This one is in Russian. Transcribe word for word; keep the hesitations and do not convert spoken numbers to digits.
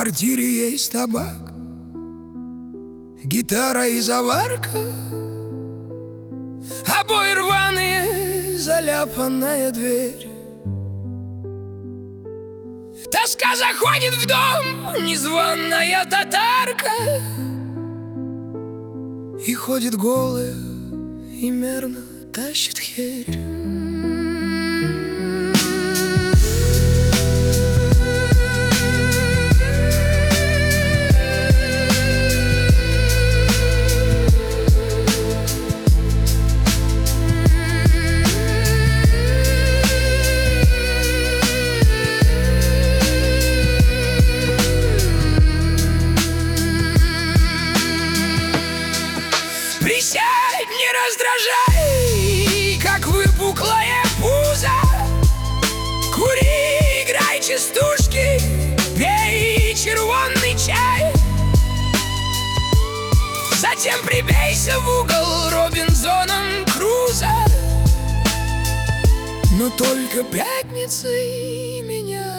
квартире есть табак, гитара и заварка, обои рваные, заляпанная дверь. Тоска заходит в дом, незваная татарка, и ходит голая, и мерно тащит херь. Присядь, не раздражай, как выпуклое пузо. Кури, играй частушки, пей червонный чай. Затем прибейся в угол Робинзоном Крузо. Но только пятницей меня